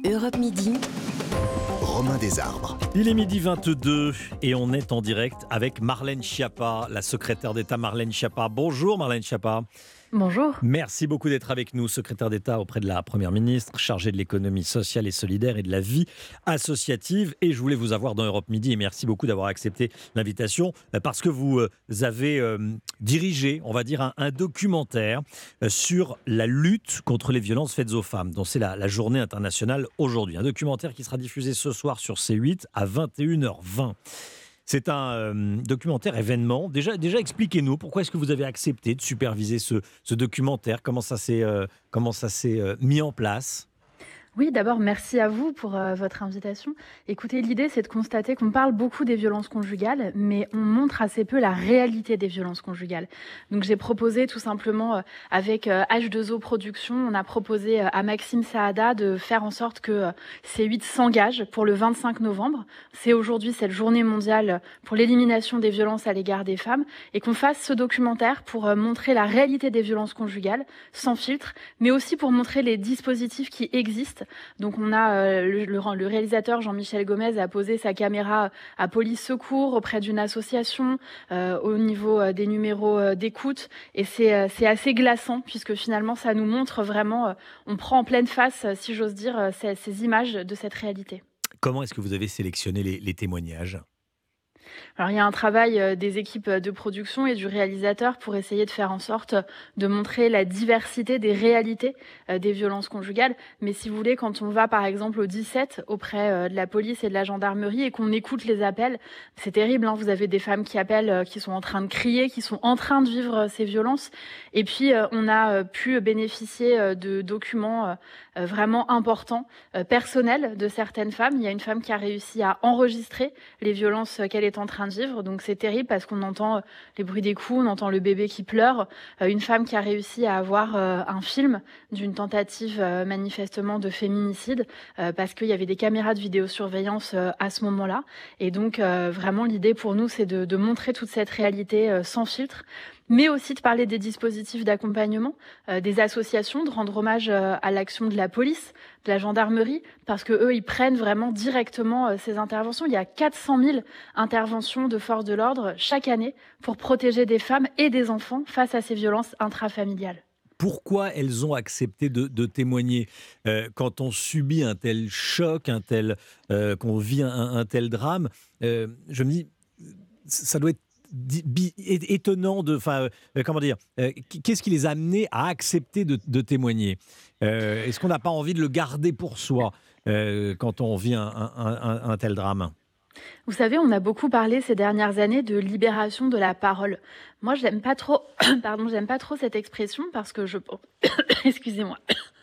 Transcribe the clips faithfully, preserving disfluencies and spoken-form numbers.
Europe Midi. Romain Desarbres. Il est midi vingt-deux et on est en direct avec Marlène Schiappa, la secrétaire d'État Marlène Schiappa. Bonjour Marlène Schiappa. Bonjour. Merci beaucoup d'être avec nous, secrétaire d'État auprès de la Première ministre, chargée de l'économie sociale et solidaire et de la vie associative. Et je voulais vous avoir dans Europe Midi et merci beaucoup d'avoir accepté l'invitation parce que vous avez euh, dirigé, on va dire, un, un documentaire sur la lutte contre les violences faites aux femmes, dont c'est la, la journée internationale aujourd'hui. Un documentaire qui sera diffusé ce soir sur C huit à vingt et une heures vingt. C'est un euh, documentaire événement. Déjà, déjà expliquez-nous, pourquoi est-ce que vous avez accepté de superviser ce, ce documentaire ? Comment ça s'est, euh, comment ça s'est euh, mis en place ? Oui, d'abord, merci à vous pour euh, votre invitation. Écoutez, l'idée, c'est de constater qu'on parle beaucoup des violences conjugales, mais on montre assez peu la réalité des violences conjugales. Donc, j'ai proposé tout simplement, euh, avec euh, H deux O Productions, on a proposé euh, à Maxime Saada de faire en sorte que euh, C huit s'engage pour le vingt-cinq novembre. C'est aujourd'hui cette journée mondiale pour l'élimination des violences à l'égard des femmes, et qu'on fasse ce documentaire pour euh, montrer la réalité des violences conjugales, sans filtre, mais aussi pour montrer les dispositifs qui existent. Donc on a euh, le, le, le réalisateur Jean-Michel Gomez a posé sa caméra à Police Secours auprès d'une association euh, au niveau euh, des numéros euh, d'écoute et c'est, euh, c'est assez glaçant puisque finalement ça nous montre vraiment, euh, on prend en pleine face, euh, si j'ose dire, euh, ces, ces images de cette réalité. Comment est-ce que vous avez sélectionné les, les témoignages ? Alors il y a un travail des équipes de production et du réalisateur pour essayer de faire en sorte de montrer la diversité des réalités des violences conjugales. Mais si vous voulez, quand on va par exemple au dix-sept auprès de la police et de la gendarmerie et qu'on écoute les appels, c'est terrible, hein, vous avez des femmes qui appellent, qui sont en train de crier, qui sont en train de vivre ces violences. Et puis on a pu bénéficier de documents vraiment importants, personnels de certaines femmes. Il y a une femme qui a réussi à enregistrer les violences qu'elle est en train de vivre, donc c'est terrible parce qu'on entend les bruits des coups, on entend le bébé qui pleure, euh, une femme qui a réussi à avoir euh, un film d'une tentative euh, manifestement de féminicide euh, parce qu'il y avait des caméras de vidéosurveillance euh, à ce moment-là, et donc euh, vraiment l'idée pour nous c'est de, de montrer toute cette réalité euh, sans filtre, mais aussi de parler des dispositifs d'accompagnement, euh, des associations, de rendre hommage euh, à l'action de la police, de la gendarmerie, parce que eux, ils prennent vraiment directement euh, ces interventions. Il y a quatre cent mille interventions de forces de l'ordre chaque année pour protéger des femmes et des enfants face à ces violences intrafamiliales. Pourquoi elles ont accepté de, de témoigner euh, quand on subit un tel choc, un tel, euh, qu'on vit un, un tel drame, euh, je me dis, ça doit être étonnant de, enfin, euh, comment dire, euh, qu'est-ce qui les a amenés à accepter de, de témoigner ? euh, Est-ce qu'on n'a pas envie de le garder pour soi euh, quand on vit un, un, un, un tel drame ? Vous savez, on a beaucoup parlé ces dernières années de libération de la parole. Moi, j'aime pas trop, pardon, j'aime pas trop cette expression parce que je, excusez-moi.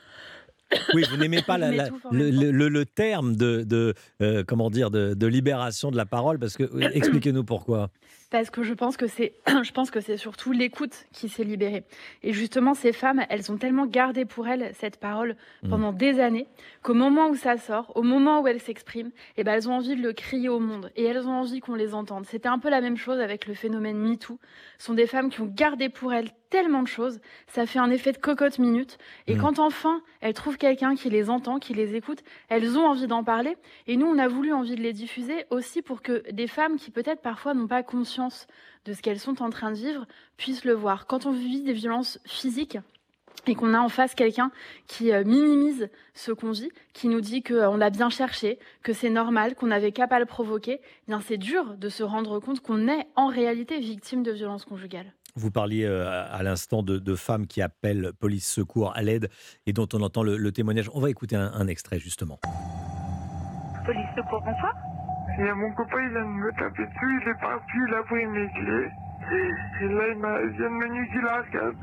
Oui, vous n'aimez pas la, la, le, le, le terme de, de euh, comment dire, de, de libération de la parole, parce que expliquez-nous pourquoi. Parce que je pense que c'est, je pense que c'est surtout l'écoute qui s'est libérée. Et justement, ces femmes, elles ont tellement gardé pour elles cette parole pendant mmh. des années qu'au moment où ça sort, au moment où elles s'expriment, eh ben, elles ont envie de le crier au monde et elles ont envie qu'on les entende. C'était un peu la même chose avec le phénomène MeToo. Ce sont des femmes qui ont gardé pour elles tellement de choses, ça fait un effet de cocotte minute. Et mmh. quand enfin elles trouvent quelqu'un qui les entend, qui les écoute, elles ont envie d'en parler. Et nous, on a voulu envie de les diffuser aussi pour que des femmes qui peut-être parfois n'ont pas conscience de ce qu'elles sont en train de vivre puissent le voir. Quand on vit des violences physiques et qu'on a en face quelqu'un qui euh, minimise ce qu'on vit, qui nous dit qu'on euh, l'a bien cherché, que c'est normal, qu'on n'avait qu'à pas le provoquer, eh bien c'est dur de se rendre compte qu'on est en réalité victime de violences conjugales. Vous parliez euh, à l'instant de, de femmes qui appellent police secours à l'aide et dont on entend le, le témoignage. On va écouter un, un extrait justement. Police secours, bonsoir. Il y a mon copain, il vient de me taper dessus, il est parti, il a pris mes clés. Et là, il, m'a, il vient de me niquer la l'arcade.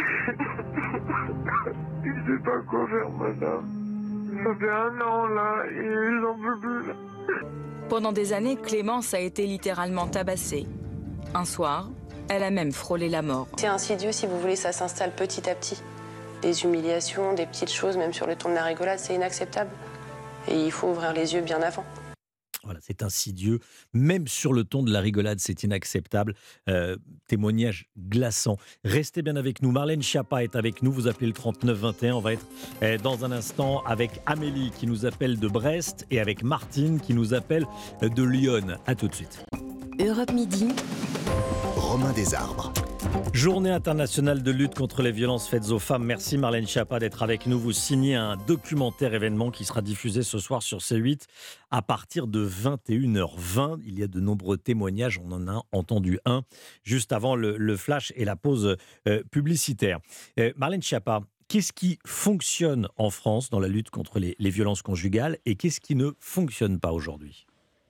Il ne sait pas quoi faire, madame. Ça fait un an, là, et j'en peux plus, là. Pendant des années, Clémence a été littéralement tabassée. Un soir, elle a même frôlé la mort. C'est insidieux, si vous voulez, ça s'installe petit à petit. Des humiliations, des petites choses, même sur le ton de la rigolade, c'est inacceptable. Et il faut ouvrir les yeux bien avant. Voilà, c'est insidieux. Même sur le ton de la rigolade, c'est inacceptable. Euh, témoignage glaçant. Restez bien avec nous. Marlène Schiappa est avec nous. Vous appelez le trente-neuf vingt et un. On va être euh, dans un instant avec Amélie qui nous appelle de Brest et avec Martine qui nous appelle euh, de Lyon. À tout de suite. Europe Midi. Romain Desarbres. Journée internationale de lutte contre les violences faites aux femmes. Merci Marlène Schiappa d'être avec nous. Vous signez un documentaire événement qui sera diffusé ce soir sur C huit à partir de vingt et une heures vingt. Il y a de nombreux témoignages. On en a entendu un juste avant le, le flash et la pause euh, publicitaire. Euh, Marlène Schiappa, qu'est-ce qui fonctionne en France dans la lutte contre les, les violences conjugales et qu'est-ce qui ne fonctionne pas aujourd'hui ?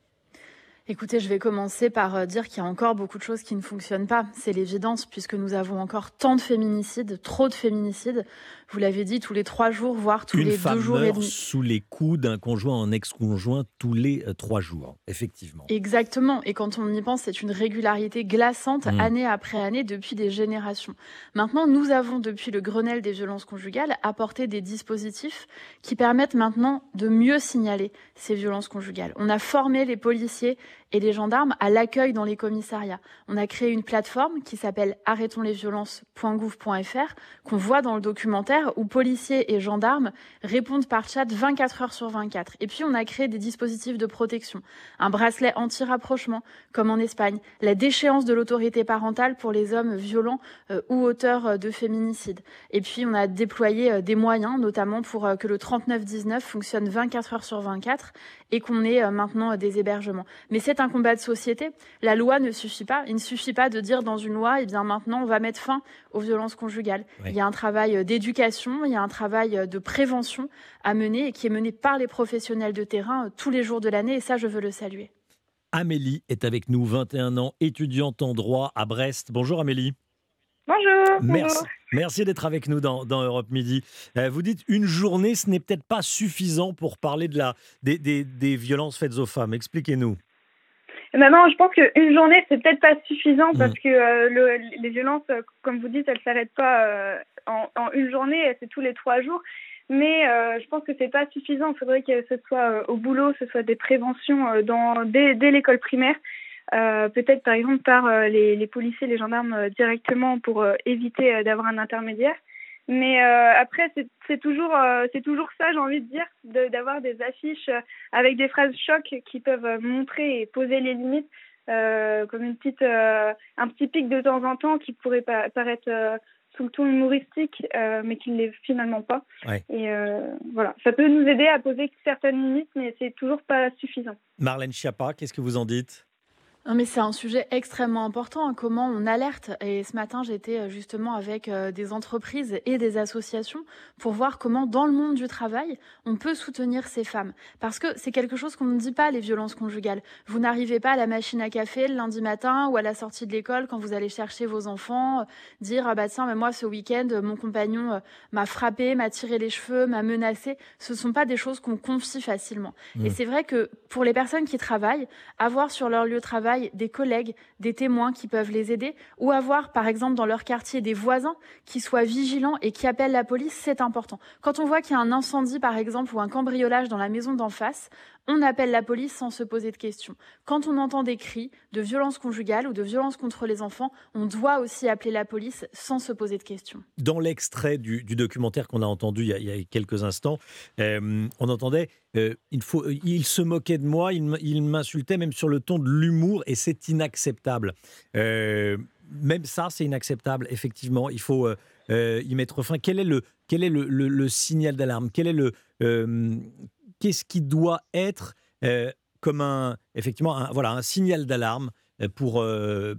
Écoutez, je vais commencer par dire qu'il y a encore beaucoup de choses qui ne fonctionnent pas. C'est l'évidence, puisque nous avons encore tant de féminicides, trop de féminicides. Vous l'avez dit, tous les trois jours, voire tous Une les deux jours et Une femme demi. meurt sous les coups d'un conjoint en ex-conjoint tous les euh, trois jours, effectivement. Exactement. Et quand on y pense, c'est une régularité glaçante, Mmh. année après année, depuis des générations. Maintenant, nous avons, depuis le Grenelle des violences conjugales, apporté des dispositifs qui permettent maintenant de mieux signaler ces violences conjugales. On a formé les policiers et les gendarmes à l'accueil dans les commissariats. On a créé une plateforme qui s'appelle arrêtons les violences point gouv point f r, qu'on voit dans le documentaire, où policiers et gendarmes répondent par chat vingt-quatre heures sur vingt-quatre. Et puis on a créé des dispositifs de protection, un bracelet anti-rapprochement, comme en Espagne, la déchéance de l'autorité parentale pour les hommes violents euh, ou auteurs euh, de féminicide. Et puis on a déployé euh, des moyens, notamment pour euh, que le trente-neuf dix-neuf fonctionne vingt-quatre heures sur vingt-quatre et qu'on ait euh, maintenant euh, des hébergements. Mais c'est un combat de société. La loi ne suffit pas. Il ne suffit pas de dire dans une loi, eh bien maintenant, on va mettre fin aux violences conjugales. Oui. Il y a un travail d'éducation, il y a un travail de prévention à mener et qui est mené par les professionnels de terrain tous les jours de l'année. Et ça, je veux le saluer. Amélie est avec nous, vingt et un ans, étudiante en droit à Brest. Bonjour Amélie. Bonjour. Merci, bonjour. merci d'être avec nous dans, dans Europe Midi. Euh, vous dites une journée, ce n'est peut-être pas suffisant pour parler de la, des, des, des violences faites aux femmes. Expliquez-nous. Maintenant, je pense qu'une journée, c'est peut-être pas suffisant parce mmh. que euh, le, les violences, comme vous dites, elles ne s'arrêtent pas euh, en, en une journée, c'est tous les trois jours. Mais euh, je pense que c'est pas suffisant. Il faudrait que ce soit euh, au boulot, ce soit des préventions euh, dans, dès, dès l'école primaire. Euh, peut-être par exemple par euh, les, les policiers, les gendarmes euh, directement pour euh, éviter euh, d'avoir un intermédiaire. Mais euh, après, c'est, c'est, toujours, euh, c'est toujours ça, j'ai envie de dire, de, d'avoir des affiches euh, avec des phrases choc qui peuvent euh, montrer et poser les limites, euh, comme une petite, euh, un petit pic de temps en temps qui pourrait pa- paraître euh, sous le ton humoristique, euh, mais qui ne l'est finalement pas. Ouais. Et euh, voilà, ça peut nous aider à poser certaines limites, mais c'est toujours pas suffisant. Marlène Schiappa, qu'est-ce que vous en dites ? Non, mais c'est un sujet extrêmement important, hein, comment on alerte. Et ce matin, j'étais justement avec euh, des entreprises et des associations pour voir comment, dans le monde du travail, on peut soutenir ces femmes. Parce que c'est quelque chose qu'on ne dit pas, les violences conjugales. Vous n'arrivez pas à la machine à café le lundi matin ou à la sortie de l'école quand vous allez chercher vos enfants, euh, dire ah bah tiens, mais moi ce week-end, mon compagnon euh, m'a frappé, m'a tiré les cheveux, m'a menacé. Ce ne sont pas des choses qu'on confie facilement. Mmh. Et c'est vrai que pour les personnes qui travaillent, avoir sur leur lieu de travail des collègues, des témoins qui peuvent les aider, ou avoir, par exemple, dans leur quartier, des voisins qui soient vigilants et qui appellent la police, c'est important. Quand on voit qu'il y a un incendie, par exemple, ou un cambriolage dans la maison d'en face, on appelle la police sans se poser de questions. Quand on entend des cris de violence conjugale ou de violence contre les enfants, on doit aussi appeler la police sans se poser de questions. Dans l'extrait du, du documentaire qu'on a entendu il y a, il y a quelques instants, euh, on entendait euh, il, faut, il se moquait de moi, il, il m'insultait même sur le ton de l'humour et c'est inacceptable. Euh, même ça, c'est inacceptable, effectivement. Il faut euh, y mettre fin. Quel est le, quel est le, le, le signal d'alarme ? Quel est le... Euh, Qu'est-ce qui doit être euh, comme un, effectivement, un, voilà, un signal d'alarme pour euh,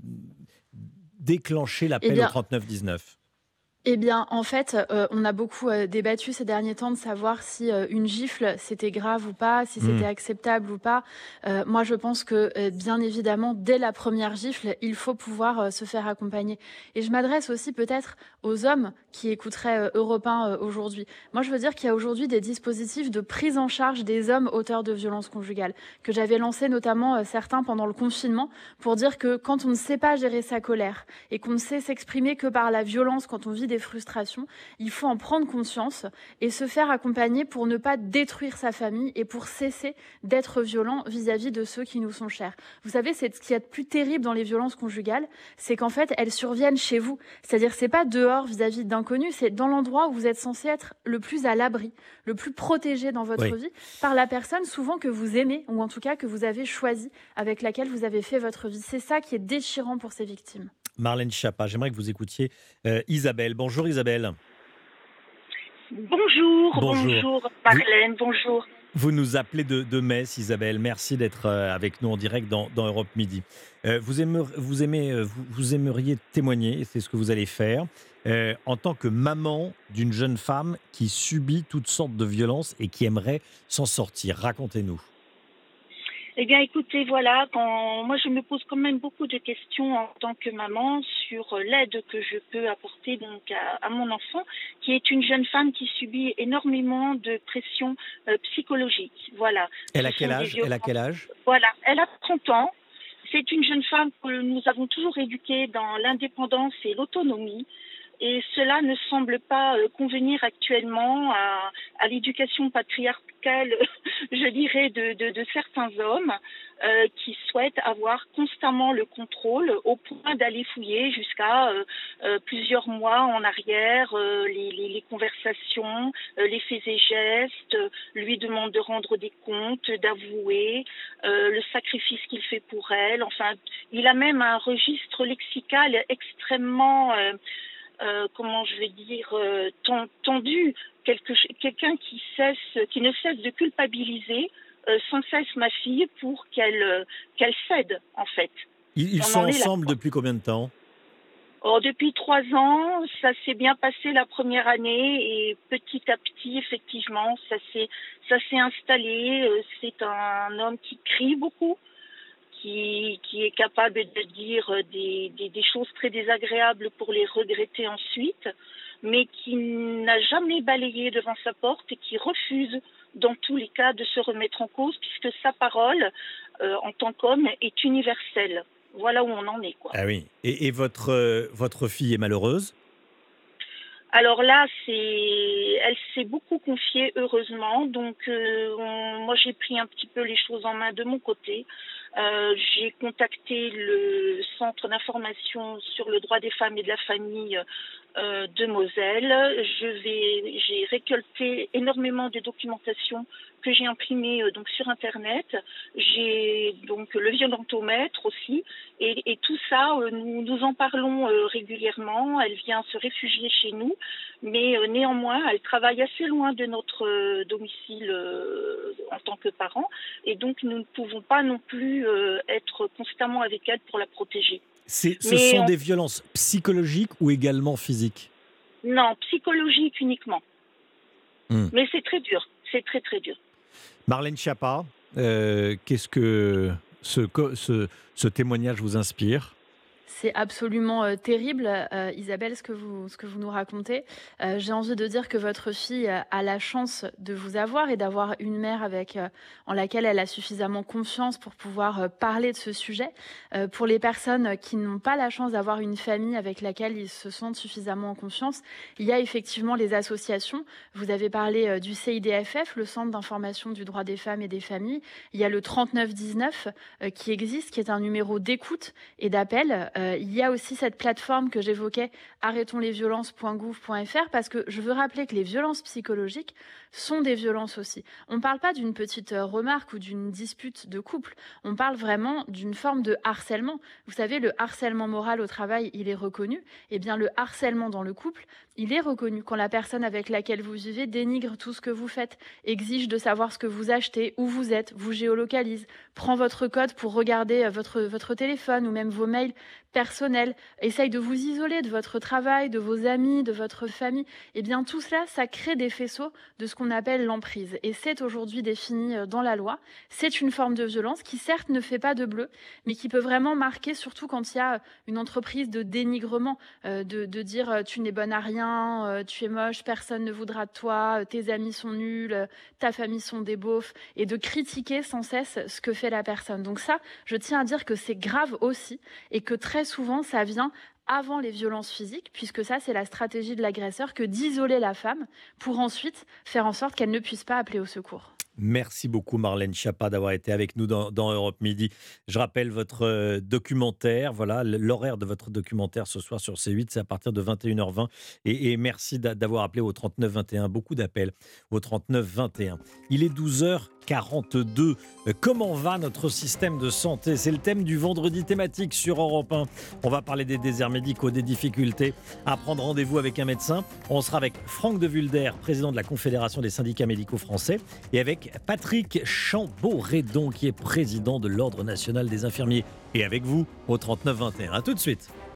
déclencher l'appel eh bien, au trente-neuf dix-neuf ? Eh bien, en fait, euh, on a beaucoup euh, débattu ces derniers temps de savoir si euh, une gifle, c'était grave ou pas, si c'était mmh. acceptable ou pas. Euh, moi, je pense que, euh, bien évidemment, dès la première gifle, il faut pouvoir euh, se faire accompagner. Et je m'adresse aussi peut-être aux hommes qui écouteraient euh, Europe un euh, aujourd'hui. Moi, je veux dire qu'il y a aujourd'hui des dispositifs de prise en charge des hommes auteurs de violences conjugales, que j'avais lancé notamment euh, certains pendant le confinement, pour dire que quand on ne sait pas gérer sa colère et qu'on ne sait s'exprimer que par la violence, quand on vit des frustrations, il faut en prendre conscience et se faire accompagner pour ne pas détruire sa famille et pour cesser d'être violent vis-à-vis de ceux qui nous sont chers. Vous savez, c'est ce qu'il y a de plus terrible dans les violences conjugales, c'est qu'en fait, elles surviennent chez vous. C'est-à-dire, c'est pas dehors vis-à-vis d'inconnus, c'est dans l'endroit où vous êtes censé être le plus à l'abri, le plus protégé dans votre Oui. vie, par la personne souvent que vous aimez, ou en tout cas que vous avez choisie, avec laquelle vous avez fait votre vie. C'est ça qui est déchirant pour ces victimes. Marlène Schiappa, j'aimerais que vous écoutiez euh, Isabelle. Bonjour Isabelle. Bonjour, Bonjour. bonjour Marlène, bonjour. Vous nous appelez de, de Metz, Isabelle. Merci d'être euh, avec nous en direct dans, dans Europe Midi. Euh, vous, aimer, vous, aimez, euh, vous, vous aimeriez témoigner, c'est ce que vous allez faire, euh, en tant que maman d'une jeune femme qui subit toutes sortes de violences et qui aimerait s'en sortir. Racontez-nous. Eh bien, écoutez, voilà, quand moi je me pose quand même beaucoup de questions en tant que maman sur l'aide que je peux apporter donc à, à mon enfant, qui est une jeune femme qui subit énormément de pression euh, psychologique. Voilà. Elle a Ce quel sont des âge Elle a quel âge Voilà, elle a trente ans. C'est une jeune femme que nous avons toujours éduquée dans l'indépendance et l'autonomie. Et cela ne semble pas euh, convenir actuellement à, à l'éducation patriarcale, je dirais, de, de, de certains hommes euh, qui souhaitent avoir constamment le contrôle au point d'aller fouiller jusqu'à euh, euh, plusieurs mois en arrière euh, les, les, les conversations, euh, les faits et gestes, euh, lui demande de rendre des comptes, d'avouer euh, le sacrifice qu'il fait pour elle. Enfin, il a même un registre lexical extrêmement... Euh, Euh, comment je vais dire, euh, tendu, quelque, quelqu'un qui cesse, qui ne cesse de culpabiliser euh, sans cesse ma fille pour qu'elle euh, qu'elle cède, en fait. Ils, ils sont ensemble depuis combien de temps ? Oh, depuis trois ans, ça s'est bien passé la première année et petit à petit, effectivement, ça s'est, ça s'est installé. Euh, c'est un homme qui crie beaucoup. Qui, qui est capable de dire des, des, des choses très désagréables pour les regretter ensuite, mais qui n'a jamais balayé devant sa porte et qui refuse, dans tous les cas, de se remettre en cause, puisque sa parole, euh, en tant qu'homme, est universelle. Voilà où on en est, quoi. Ah oui. Et, et votre, euh, votre fille est malheureuse ? Alors là, c'est, elle s'est beaucoup confiée, heureusement. Donc, euh, on, moi, j'ai pris un petit peu les choses en main de mon côté. Euh, j'ai contacté le centre d'information sur le droit des femmes et de la famille euh, de Moselle. Je vais, j'ai récolté énormément de documentation que j'ai imprimée euh, donc sur Internet. J'ai donc le violentomètre aussi. Et, et tout ça, euh, nous, nous en parlons euh, régulièrement. Elle vient se réfugier chez nous. Mais euh, néanmoins, elle travaille assez loin de notre euh, domicile euh, en tant que parent. Et donc, nous ne pouvons pas non plus euh, être constamment avec elle pour la protéger. C'est, ce Mais sont on... des violences psychologiques ou également physiques ? Non, psychologiques uniquement. Mmh. Mais c'est très dur. C'est très, très dur. Marlène Schiappa, euh, qu'est-ce que ce, ce, ce témoignage vous inspire ? C'est absolument euh, terrible, euh, Isabelle, ce que vous, ce que vous nous racontez. Euh, j'ai envie de dire que votre fille a la chance de vous avoir et d'avoir une mère avec, euh, en laquelle elle a suffisamment confiance pour pouvoir euh, parler de ce sujet. Euh, pour les personnes qui n'ont pas la chance d'avoir une famille avec laquelle ils se sentent suffisamment en confiance, il y a effectivement les associations. Vous avez parlé euh, du C I D F F, le Centre d'information du droit des femmes et des familles. Il y a le trente-neuf dix-neuf euh, qui existe, qui est un numéro d'écoute et d'appel. Euh, il y a aussi cette plateforme que j'évoquais, arrêtons les violences point gouv point f r, parce que je veux rappeler que les violences psychologiques sont des violences aussi. On ne parle pas d'une petite remarque ou d'une dispute de couple, on parle vraiment d'une forme de harcèlement. Vous savez, le harcèlement moral au travail, il est reconnu. Eh bien, le harcèlement dans le couple, il est reconnu. Quand la personne avec laquelle vous vivez dénigre tout ce que vous faites, exige de savoir ce que vous achetez, où vous êtes, vous géolocalise, prend votre code pour regarder votre, votre téléphone ou même vos mails personnels, essaye de vous isoler de votre travail, de vos amis, de votre famille, eh bien tout cela, ça crée des faisceaux de ce qu'on appelle l'emprise. Et c'est aujourd'hui défini dans la loi. C'est une forme de violence qui certes ne fait pas de bleu, mais qui peut vraiment marquer, surtout quand il y a une entreprise de dénigrement, euh, de, de dire euh, tu n'es bonne à rien, euh, tu es moche, personne ne voudra de toi, euh, tes amis sont nuls, euh, ta famille sont des beaufs, et de critiquer sans cesse ce que fait la personne. Donc ça, je tiens à dire que c'est grave aussi, et que très très souvent, ça vient avant les violences physiques, puisque ça, c'est la stratégie de l'agresseur que d'isoler la femme pour ensuite faire en sorte qu'elle ne puisse pas appeler au secours. Merci beaucoup Marlène Schiappa d'avoir été avec nous dans, dans Europe Midi. Je rappelle votre euh, documentaire, voilà, l'horaire de votre documentaire ce soir sur C huit, c'est à partir de vingt et une heures vingt. Et, et merci d'a- d'avoir appelé au trente-neuf vingt et un, beaucoup d'appels au trente-neuf vingt et un. Il est douze heures quarante-deux. Euh, Comment va notre système de santé? C'est le thème du vendredi thématique sur Europe un. On va parler des déserts médicaux, des difficultés à prendre rendez-vous avec un médecin. On sera avec Franck de Vulder, président de la Confédération des syndicats médicaux français, et avec Patrick Chambaud-Redon, qui est président de l'Ordre national des infirmiers. Et avec vous au trente-neuf vingt et un. À tout de suite.